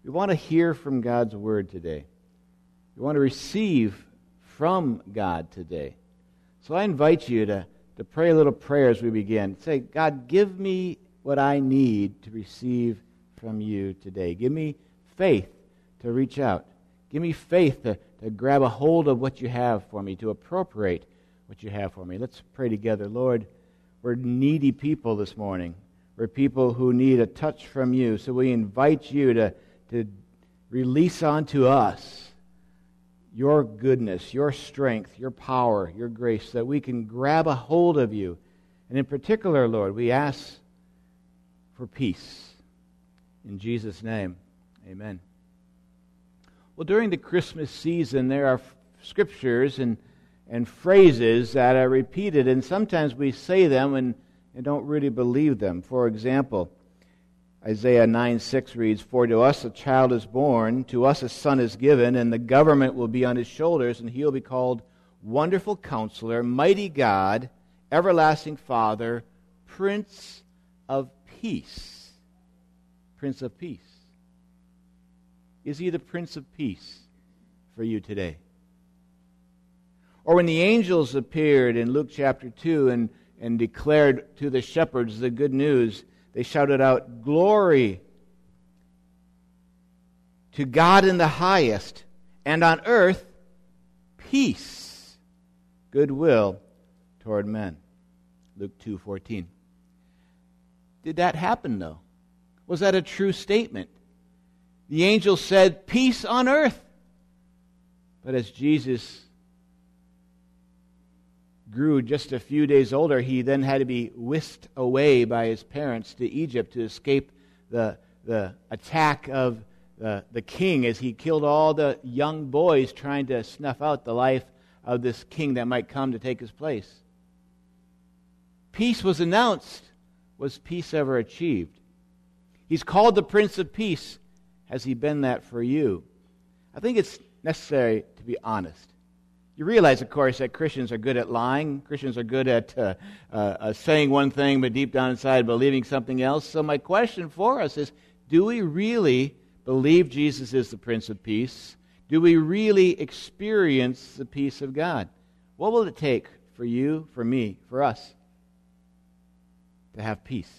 We want to hear from God's Word today. We want to receive from God today. So I invite you to pray a little prayer as we begin. Say, God, give me what I need to receive from you today. Give me faith to reach out. Give me faith to grab a hold of what you have for me, to appropriate what you have for me. Let's pray together. Lord, we're needy people this morning. We're people who need a touch from you. So we invite you to release onto us your goodness, your strength, your power, your grace, that we can grab a hold of you. And in particular, Lord, we ask for peace. In Jesus' name, amen. Well, during the Christmas season, there are scriptures and phrases that are repeated, and sometimes we say them and don't really believe them. For example, Isaiah 9:6 reads, "For to us a child is born, to us a son is given, and the government will be on his shoulders, and he'll be called Wonderful Counselor, Mighty God, Everlasting Father, Prince of Peace." Prince of Peace. Is he the Prince of Peace for you today? Or when the angels appeared in Luke chapter 2 and declared to the shepherds the good news, they shouted out, "Glory to God in the highest, and on earth, peace, goodwill toward men." Luke 2:14. Did that happen, though? Was that a true statement? The angel said, "Peace on earth." But as Jesus grew just a few days older, he then had to be whisked away by his parents to Egypt to escape the attack of the king, as he killed all the young boys trying to snuff out the life of this king that might come to take his place. Peace was announced. Was peace ever achieved? He's called the Prince of Peace. Has he been that for you? I think it's necessary to be honest. You realize, of course, that Christians are good at lying. Christians are good at saying one thing, but deep down inside believing something else. So my question for us is, do we really believe Jesus is the Prince of Peace? Do we really experience the peace of God? What will it take for you, for me, for us to have peace?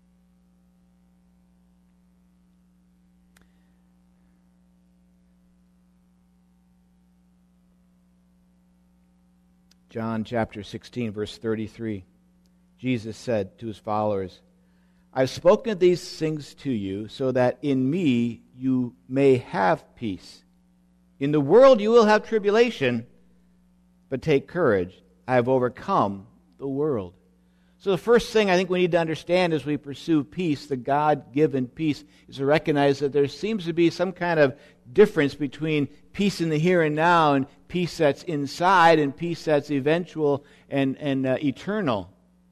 John chapter 16, verse 33. Jesus said to his followers, "I've spoken these things to you so that in me you may have peace. In the world you will have tribulation, but take courage. I have overcome the world." So the first thing I think we need to understand as we pursue peace, the God-given peace, is to recognize that there seems to be some kind of difference between peace in the here and now and peace that's inside and peace that's eventual and eternal.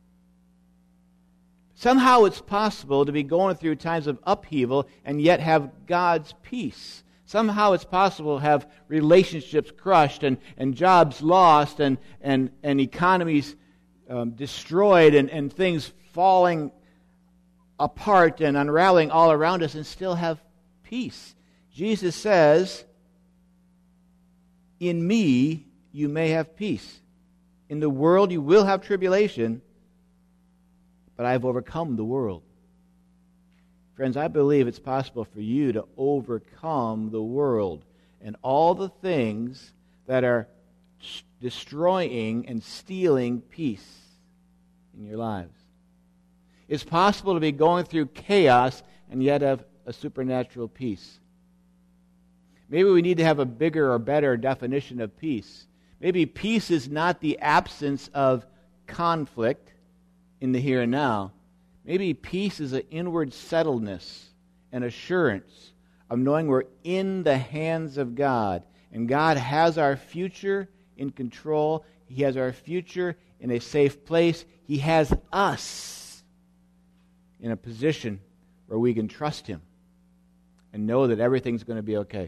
Somehow it's possible to be going through times of upheaval and yet have God's peace. Somehow it's possible to have relationships crushed and jobs lost and economies destroyed and things falling apart and unraveling all around us and still have peace. Jesus says, "In me you may have peace. In the world you will have tribulation, but I have overcome the world." Friends, I believe it's possible for you to overcome the world and all the things that are destroying and stealing peace in your lives. It's possible to be going through chaos and yet have a supernatural peace. Maybe we need to have a bigger or better definition of peace. Maybe peace is not the absence of conflict in the here and now. Maybe peace is an inward settledness and assurance of knowing we're in the hands of God. And God has our future in control. He has our future in a safe place. He has us in a position where we can trust Him and know that everything's going to be okay.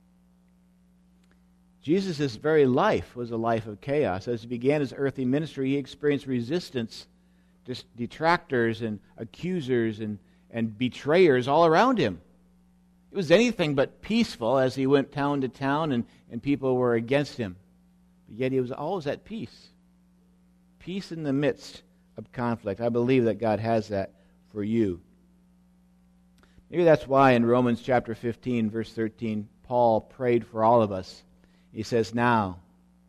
Jesus' very life was a life of chaos. As he began his earthly ministry, he experienced resistance, detractors and accusers and betrayers all around him. It was anything but peaceful as he went town to town and people were against him. But yet he was always at peace. Peace in the midst of conflict. I believe that God has that for you. Maybe that's why in Romans chapter 15, verse 13, Paul prayed for all of us. He says, now,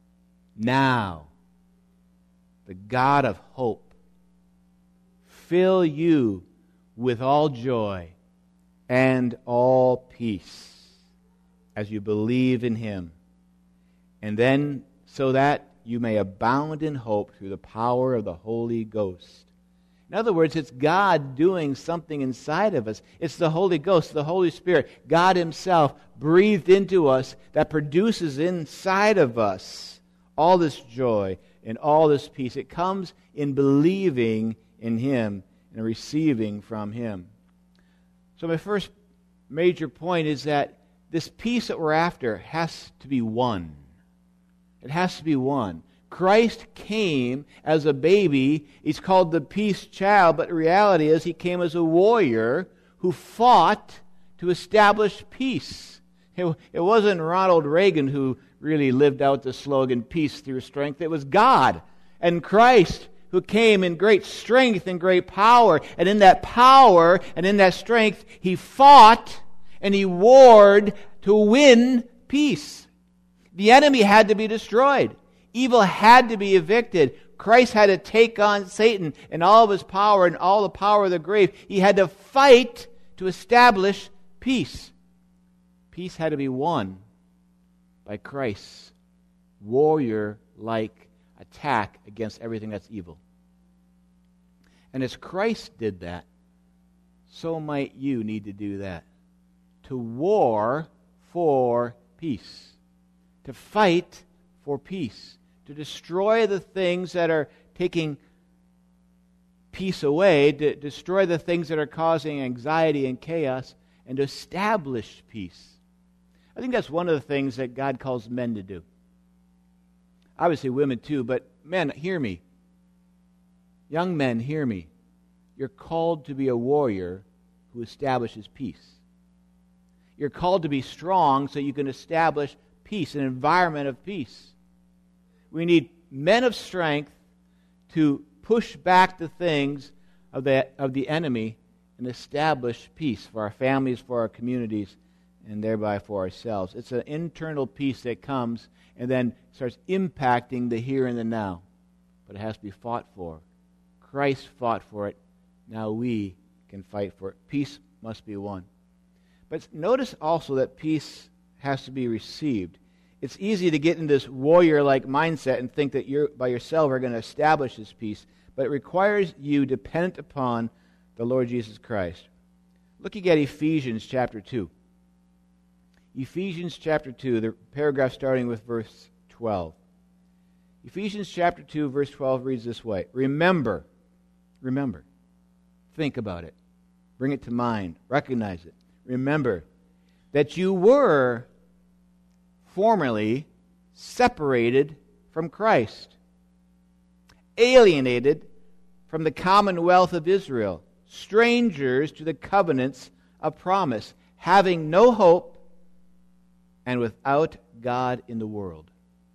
the God of hope fill you with all joy and all peace as you believe in Him. And then so that you may abound in hope through the power of the Holy Ghost. In other words, it's God doing something inside of us. It's the Holy Ghost, the Holy Spirit, God Himself breathed into us that produces inside of us all this joy and all this peace. It comes in believing in Him and receiving from Him. So my first major point is that this peace that we're after has to be won. It has to be won. Christ came as a baby. He's called the peace child, but the reality is He came as a warrior who fought to establish peace. It wasn't Ronald Reagan who really lived out the slogan, peace through strength. It was God and Christ who came in great strength and great power. And in that power and in that strength, He fought and He warred to win peace. The enemy had to be destroyed. Evil had to be evicted. Christ had to take on Satan and all of his power and all the power of the grave. He had to fight to establish peace. Peace had to be won by Christ's warrior-like attack against everything that's evil. And as Christ did that, so might you need to do that. To war for peace. To fight for peace. To destroy the things that are taking peace away, to destroy the things that are causing anxiety and chaos, and to establish peace. I think that's one of the things that God calls men to do. Obviously women too, but men, hear me. Young men, hear me. You're called to be a warrior who establishes peace. You're called to be strong so you can establish peace, an environment of peace. We need men of strength to push back the things of the enemy and establish peace for our families, for our communities, and thereby for ourselves. It's an internal peace that comes and then starts impacting the here and the now. But it has to be fought for. Christ fought for it. Now we can fight for it. Peace must be won. But notice also that peace has to be received. It's easy to get in this warrior-like mindset and think that you by yourself are going to establish this peace, but it requires you dependent upon the Lord Jesus Christ. Looking at Ephesians chapter 2. Ephesians chapter 2, the paragraph starting with verse 12. Ephesians chapter 2, verse 12 reads this way. Remember, think about it, bring it to mind, recognize it. Remember that you were formerly separated from Christ, alienated from the commonwealth of Israel, strangers to the covenants of promise, having no hope and without God in the world.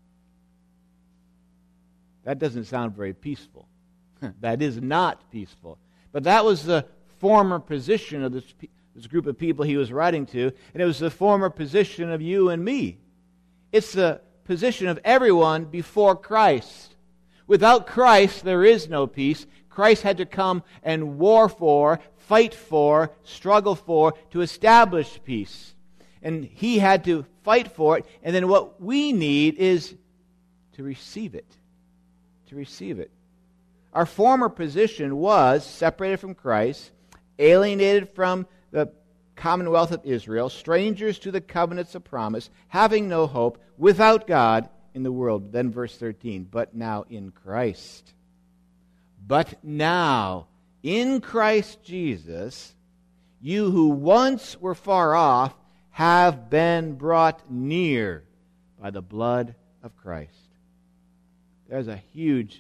That doesn't sound very peaceful. That is not peaceful. But that was the former position of this group of people he was writing to, and it was the former position of you and me. It's the position of everyone before Christ. Without Christ, there is no peace. Christ had to come and war for, fight for, struggle for, to establish peace. And He had to fight for it, and then what we need is to receive it. To receive it. Our former position was separated from Christ, alienated from the commonwealth of Israel, strangers to the covenants of promise, having no hope, without God in the world. Then verse 13, but now in Christ. But now in Christ Jesus, you who once were far off have been brought near by the blood of Christ. There's a huge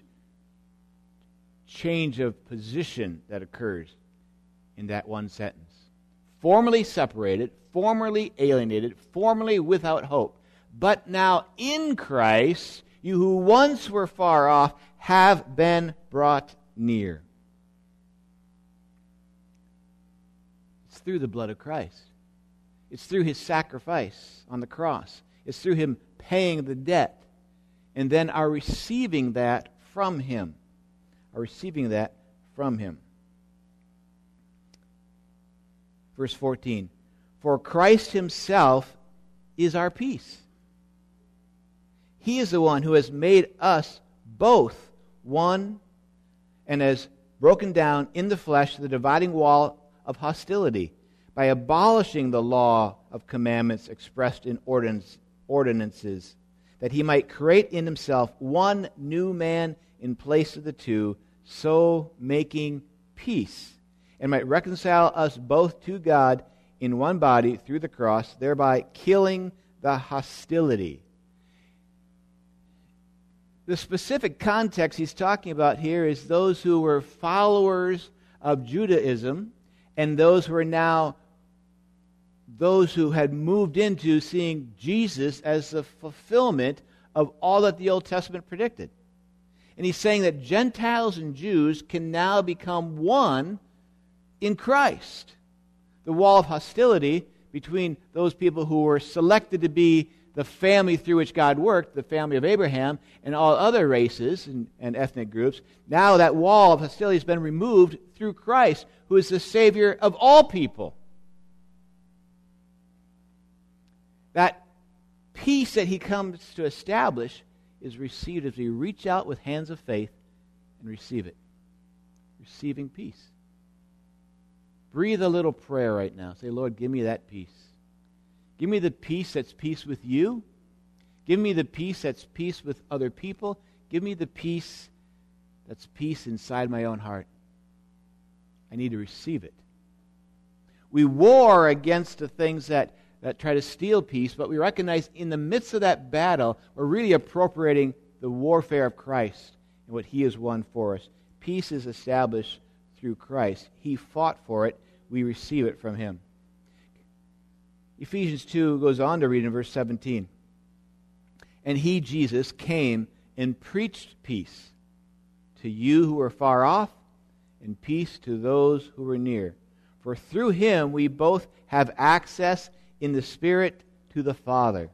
change of position that occurs in that one sentence. formerly separated, formerly alienated, formerly without hope. But now in Christ, you who once were far off have been brought near. It's through the blood of Christ. It's through his sacrifice on the cross. It's through him paying the debt, and then our receiving that from him. Our receiving that from him. Verse 14. For Christ himself is our peace. He is the one who has made us both one and has broken down in the flesh the dividing wall of hostility by abolishing the law of commandments expressed in ordinances, that he might create in himself one new man in place of the two, so making peace, and might reconcile us both to God in one body through the cross, thereby killing the hostility. The specific context he's talking about here is those who were followers of Judaism and those who are now those who had moved into seeing Jesus as the fulfillment of all that the Old Testament predicted. And he's saying that Gentiles and Jews can now become one in Christ. The wall of hostility between those people who were selected to be the family through which God worked, the family of Abraham, and all other races and ethnic groups, now that wall of hostility has been removed through Christ, who is the Savior of all people. That peace that he comes to establish is received as we reach out with hands of faith and receive it. Receiving peace. Breathe a little prayer right now. Say, Lord, give me that peace. Give me the peace that's peace with you. Give me the peace that's peace with other people. Give me the peace that's peace inside my own heart. I need to receive it. We war against the things that try to steal peace, but we recognize in the midst of that battle, we're really appropriating the warfare of Christ and what he has won for us. Peace is established through Christ. He fought for it. We receive it from him. Ephesians 2 goes on to read in verse 17. And he, Jesus, came and preached peace to you who were far off and peace to those who were near. For through him we both have access in the Spirit to the Father.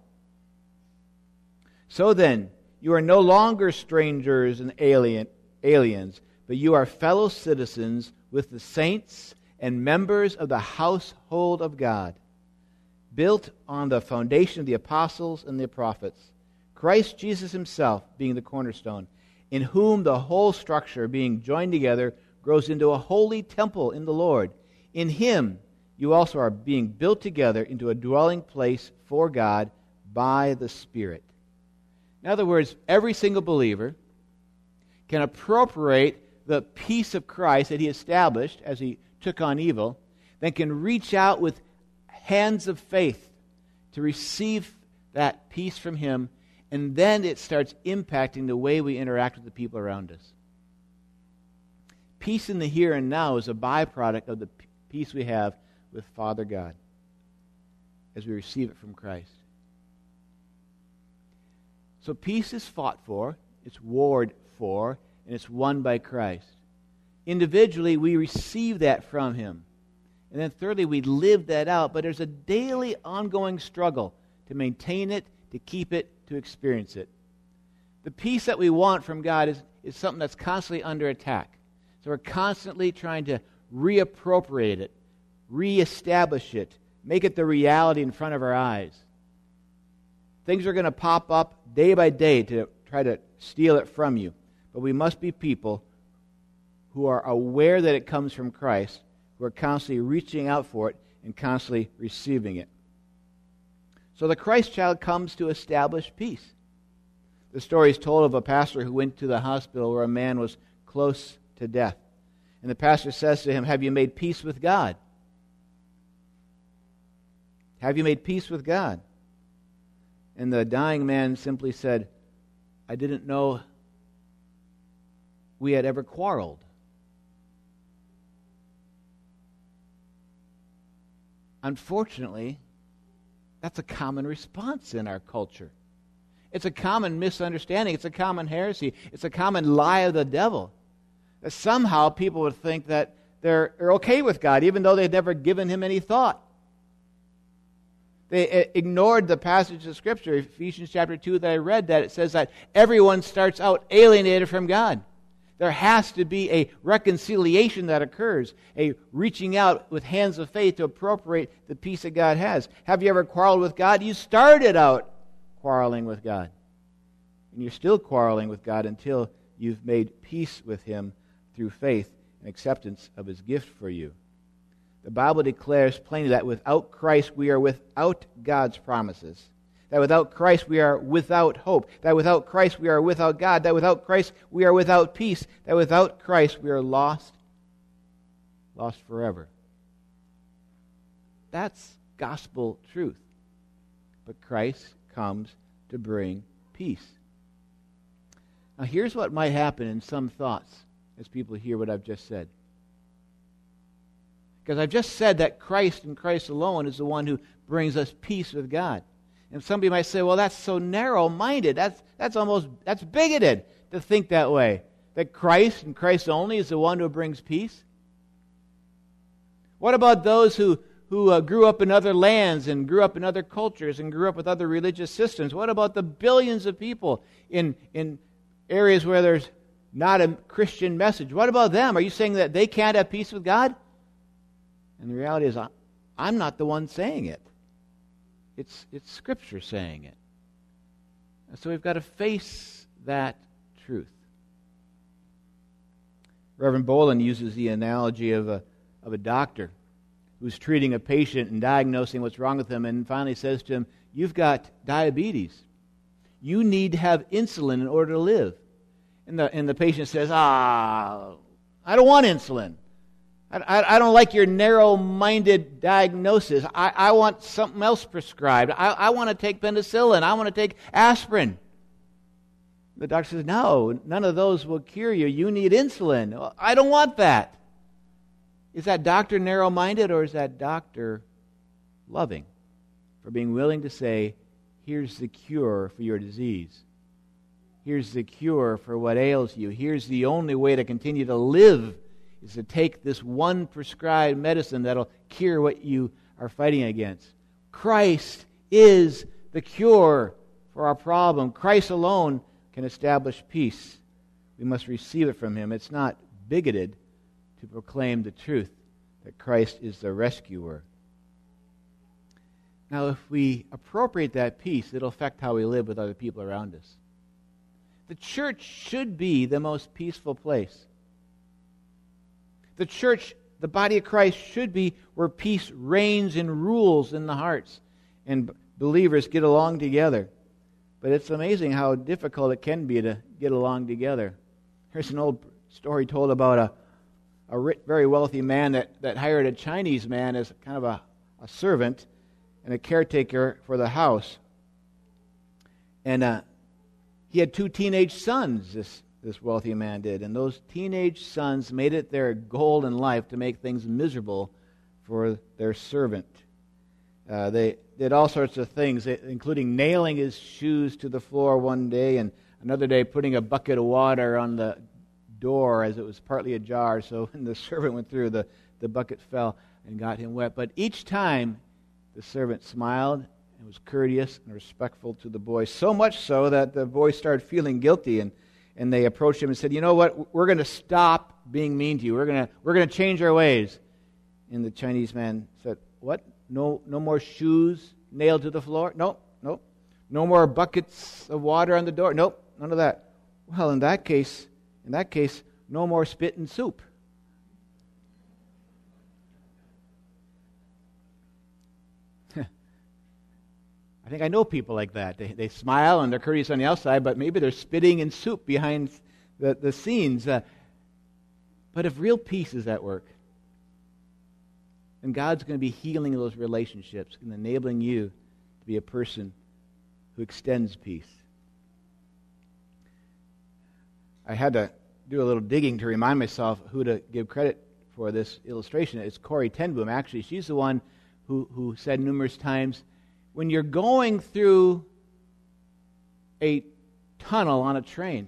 So then, you are no longer strangers and aliens, but you are fellow citizens with the saints and members of the household of God, built on the foundation of the apostles and the prophets, Christ Jesus himself being the cornerstone, in whom the whole structure, being joined together, grows into a holy temple in the Lord. In him you also are being built together into a dwelling place for God by the Spirit. In other words, every single believer can appropriate the peace of Christ that he established as he took on evil, then can reach out with hands of faith to receive that peace from him, and then it starts impacting the way we interact with the people around us. Peace in the here and now is a byproduct of the peace we have with Father God as we receive it from Christ. So peace is fought for, it's warred for, and it's won by Christ. Individually, we receive that from him. And then thirdly, we live that out, but there's a daily ongoing struggle to maintain it, to keep it, to experience it. The peace that we want from God is something that's constantly under attack. So we're constantly trying to reappropriate it, reestablish it, make it the reality in front of our eyes. Things are going to pop up day by day to try to steal it from you. But we must be people who are aware that it comes from Christ, who are constantly reaching out for it and constantly receiving it. So the Christ child comes to establish peace. The story is told of a pastor who went to the hospital where a man was close to death. And the pastor says to him, "Have you made peace with God? Have you made peace with God?" And the dying man simply said, "I didn't know we had ever quarreled." unfortunately, that's a common response in our culture. It's a common misunderstanding. It's a common heresy. It's a common lie of the devil. That somehow people would think that they're okay with God, even though they've never given him any thought. They ignored the passage of Scripture, Ephesians chapter 2, that I read, that it says that everyone starts out alienated from God. There has to be a reconciliation that occurs, a reaching out with hands of faith to appropriate the peace that God has. Have you ever quarreled with God? You started out quarreling with God. And you're still quarreling with God until you've made peace with him through faith and acceptance of his gift for you. The Bible declares plainly that without Christ we are without God's promises. That without Christ we are without hope. That without Christ we are without God. That without Christ we are without peace. That without Christ we are lost forever. That's gospel truth. But Christ comes to bring peace. Now here's what might happen in some thoughts as people hear what I've just said. Because I've just said that Christ and Christ alone is the one who brings us peace with God. And somebody might say, well, that's so narrow-minded. That's bigoted to think that way. That Christ and Christ only is the one who brings peace? What about those who grew up in other lands and grew up in other cultures and grew up with other religious systems? What about the billions of people in areas where there's not a Christian message? What about them? Are you saying that they can't have peace with God? And the reality is, I'm not the one saying it. It's Scripture saying it. And so we've got to face that truth. Reverend Bolin uses the analogy of a doctor who's treating a patient and diagnosing what's wrong with him, and finally says to him, you've got diabetes. You need to have insulin in order to live. And the patient says, I don't want insulin. I don't like your narrow-minded diagnosis. I want something else prescribed. I want to take penicillin. I want to take aspirin. The doctor says, no, none of those will cure you. You need insulin. Well, I don't want that. Is that doctor narrow-minded, or is that doctor loving for being willing to say, here's the cure for your disease. Here's the cure for what ails you. Here's the only way to continue to live, is to take this one prescribed medicine that'll cure what you are fighting against. Christ is the cure for our problem. Christ alone can establish peace. We must receive it from him. It's not bigoted to proclaim the truth that Christ is the rescuer. Now, if we appropriate that peace, it'll affect how we live with other people around us. The church should be the most peaceful place. The church, the body of Christ, should be where peace reigns and rules in the hearts, and believers get along together. But it's amazing how difficult it can be to get along together. Here's an old story told about a very wealthy man that hired a Chinese man as kind of a servant and a caretaker for the house. And he had 2 teenage sons, this wealthy man did. And those teenage sons made it their goal in life to make things miserable for their servant. They did all sorts of things, including nailing his shoes to the floor one day, and another day putting a bucket of water on the door as it was partly ajar, so when the servant went through, the bucket fell and got him wet. But each time the servant smiled and was courteous and respectful to the boy, so much so that the boy started feeling guilty, and they approached him and said, you know what, we're going to stop being mean to you. We're going to change our ways. And the Chinese man said, what? No more shoes nailed to the floor? Nope. No more buckets of water on the door? Nope, none of that. Well, in that case, no more spit and soup. I think I know people like that. They smile and they're courteous on the outside, but maybe they're spitting in soup behind the scenes. But if real peace is at work, then God's going to be healing those relationships and enabling you to be a person who extends peace. I had to do a little digging to remind myself who to give credit for this illustration. It's Corrie ten Boom. Actually, she's the one who said numerous times, when you're going through a tunnel on a train,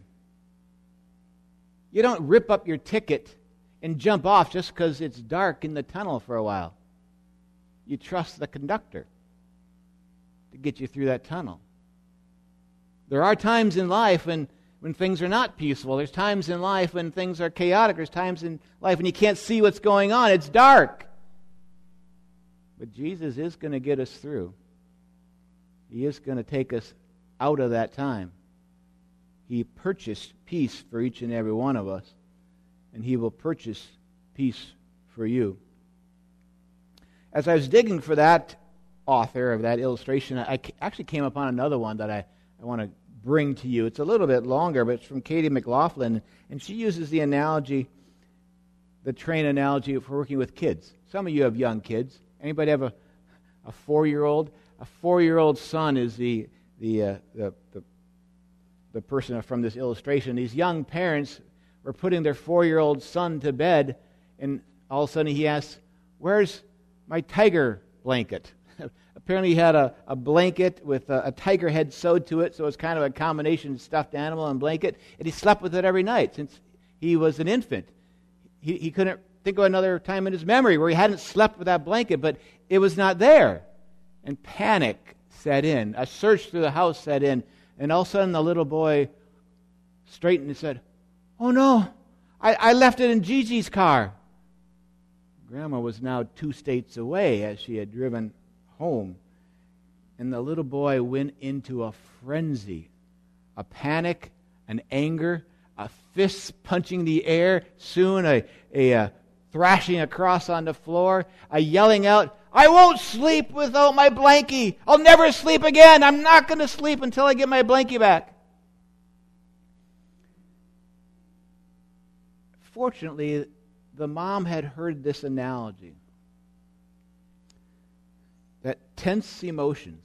you don't rip up your ticket and jump off just because it's dark in the tunnel for a while. You trust the conductor to get you through that tunnel. There are times in life when things are not peaceful. There's times in life when things are chaotic. There's times in life when you can't see what's going on. It's dark. But Jesus is going to get us through. He is going to take us out of that time. He purchased peace for each and every one of us, and He will purchase peace for you. As I was digging for that author of that illustration, I actually came upon another one that I want to bring to you. It's a little bit longer, but it's from Katie McLaughlin, and she uses the analogy, the train analogy for working with kids. Some of you have young kids. Anybody have a 4-year-old? A 4-year-old son is the person from this illustration. These young parents were putting their 4-year-old son to bed, and all of a sudden he asks, "Where's my tiger blanket?" Apparently he had a blanket with a tiger head sewed to it, so it's kind of a combination stuffed animal and blanket, and he slept with it every night since he was an infant. He couldn't think of another time in his memory where he hadn't slept with that blanket, but it was not there. And panic set in. A search through the house set in, and all of a sudden the little boy straightened and said, "Oh no, I left it in Gigi's car." Grandma was now 2 states away as she had driven home. And the little boy went into a frenzy, a panic, an anger, a fist punching the air, soon a thrashing across on the floor, a yelling out, "I won't sleep without my blankie. I'll never sleep again. I'm not going to sleep until I get my blankie back." Fortunately, the mom had heard this analogy that tense emotions,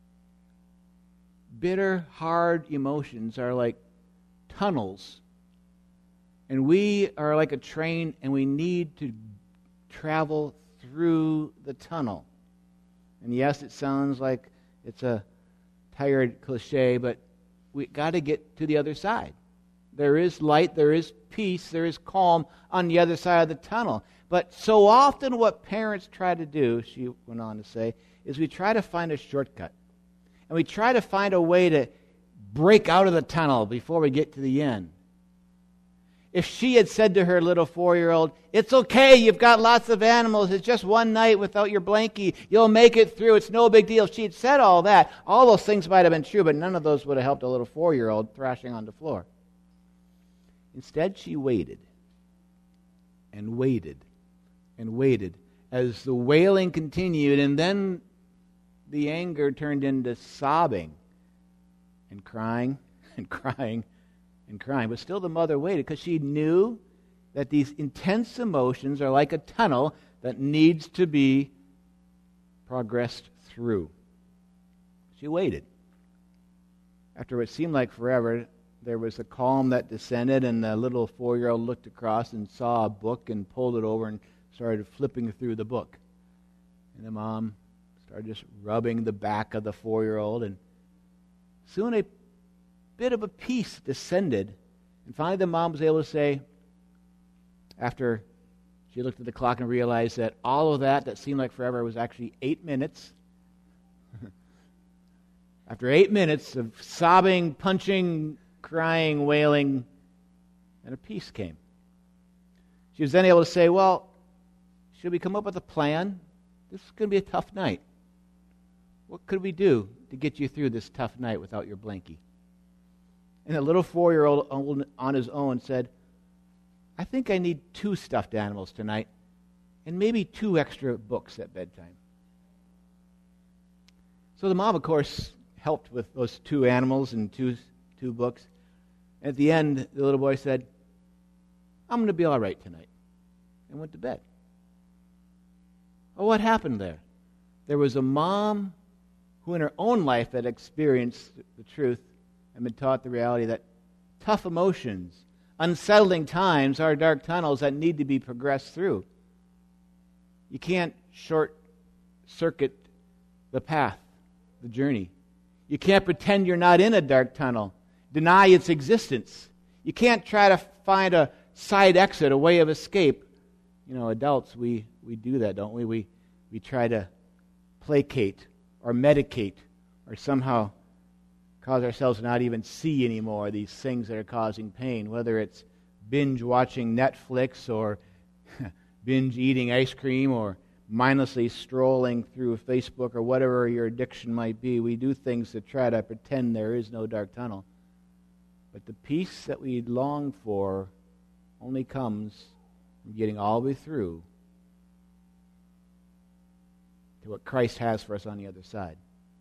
bitter, hard emotions are like tunnels, and we are like a train, and we need to travel through the tunnel. And yes, it sounds like it's a tired cliche, but we got to get to the other side. There is light, there is peace, there is calm on the other side of the tunnel. But so often what parents try to do, she went on to say, is we try to find a shortcut. And we try to find a way to break out of the tunnel before we get to the end. If she had said to her little 4-year-old, "It's okay, you've got lots of animals, it's just one night without your blankie, you'll make it through, it's no big deal." If she had said all that, all those things might have been true, but none of those would have helped a little 4-year-old thrashing on the floor. Instead, she waited and waited and waited as the wailing continued, and then the anger turned into sobbing and crying and crying and crying. But still the mother waited because she knew that these intense emotions are like a tunnel that needs to be progressed through. She waited. After what seemed like forever, there was a calm that descended, and the little 4-year-old looked across and saw a book and pulled it over and started flipping through the book. And the mom started just rubbing the back of the 4-year-old, and soon a bit of a peace descended. And finally the mom was able to say, after she looked at the clock and realized that all of that seemed like forever was actually 8 minutes. After 8 minutes of sobbing, punching, crying, wailing, and a peace came. She was then able to say, "Well, should we come up with a plan? This is going to be a tough night. What could we do to get you through this tough night without your blankie?" And the little 4-year-old on his own said, "I think I need 2 stuffed animals tonight and maybe 2 extra books at bedtime." So the mom, of course, helped with those 2 animals and two books. At the end, the little boy said, "I'm going to be all right tonight," and went to bed. Well, what happened there? There was a mom who in her own life had experienced the truth and been taught the reality that tough emotions, unsettling times are dark tunnels that need to be progressed through. You can't short circuit the path, the journey. You can't pretend you're not in a dark tunnel, deny its existence. You can't try to find a side exit, a way of escape. You know, adults, we do that, don't we? We try to placate or medicate or somehow cause ourselves to not even see anymore these things that are causing pain, whether it's binge watching Netflix or binge eating ice cream or mindlessly strolling through Facebook or whatever your addiction might be. We do things to try to pretend there is no dark tunnel. But the peace that we long for only comes from getting all the way through to what Christ has for us on the other side.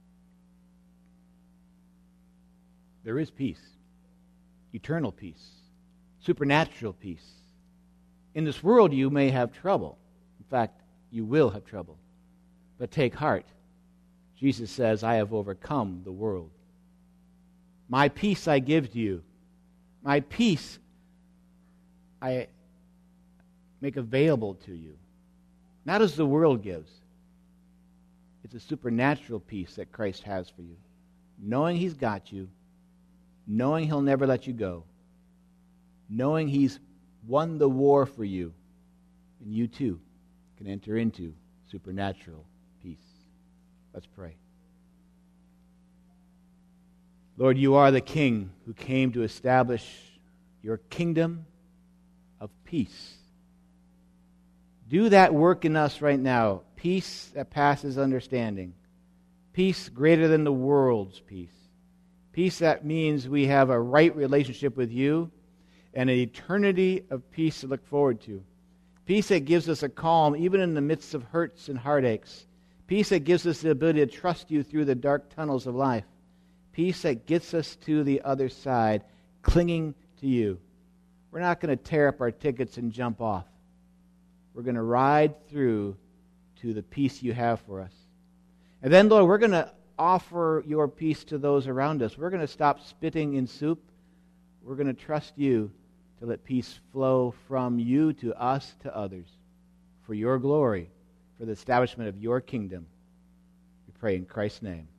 There is peace, eternal peace, supernatural peace. In this world you may have trouble. In fact, you will have trouble. But take heart. Jesus says, I have overcome the world. My peace I give to you. My peace I make available to you. Not as the world gives. It's a supernatural peace that Christ has for you. Knowing He's got you. Knowing He'll never let you go. Knowing He's won the war for you. And you too can enter into supernatural peace. Let's pray. Lord, you are the King who came to establish your kingdom of peace. Do that work in us right now. Peace that passes understanding. Peace greater than the world's peace. Peace that means we have a right relationship with you and an eternity of peace to look forward to. Peace that gives us a calm even in the midst of hurts and heartaches. Peace that gives us the ability to trust you through the dark tunnels of life. Peace that gets us to the other side, clinging to you. We're not going to tear up our tickets and jump off. We're going to ride through to the peace you have for us. And then, Lord, we're going to offer your peace to those around us. We're going to stop spitting in soup. We're going to trust you to let peace flow from you to us, to others, for your glory, for the establishment of your kingdom. We pray in Christ's name.